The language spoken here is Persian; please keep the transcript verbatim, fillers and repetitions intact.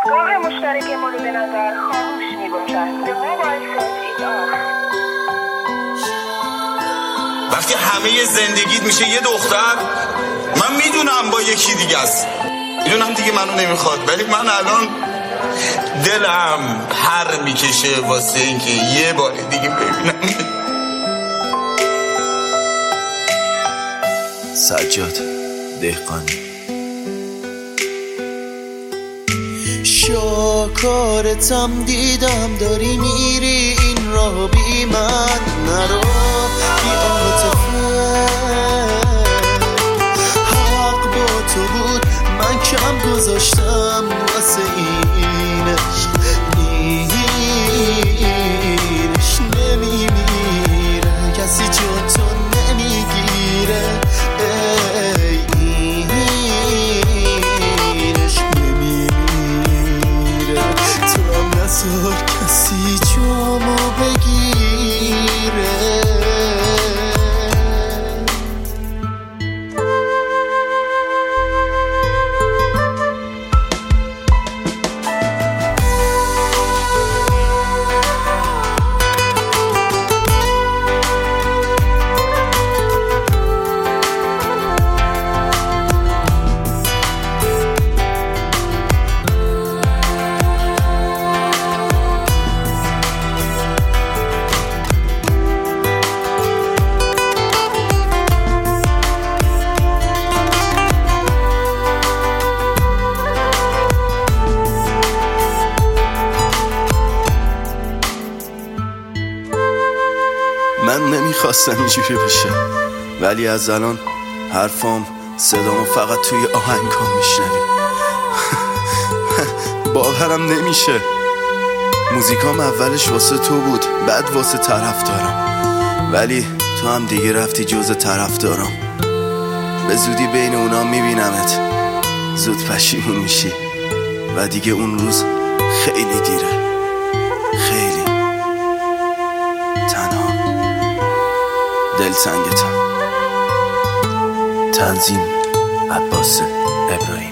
راه مشترک مورد نظر خاموش می باشد. The mobile set is off. وقتی همه زندگیت میشه یه دختر، من میدونم با یکی دیگه است، میدونم دیگه منو نمیخواد، ولی من الان دلم پر میکشه واسه اینکه یه بار دیگه ببینم. سجاد دهقانی. شاکارتم دیدم داری میری این راه بی من، نرو بی عاطفه، حق با تو بود من کم گذاشتم واسه این عشق، اینش نمیمیره کسی جون تو نمیگیره، اینش نمیمیره تو هم نذار کسی جامو بگیره. من نمیخواستم اینجوری بشه، ولی از الان حرفام صدامو فقط توی آهنگام میشنوی. باورم نمیشه موزیکام اولش واسه تو بود، بعد واسه طرف دارم، ولی تو هم دیگه رفتی جز طرف دارم. به زودی بین اونا میبینمت، زود پشیمون میشی و دیگه اون روز خیلی دیره، خیلی تنها. دلتنگتم. تنظیم عباس ابراهیم.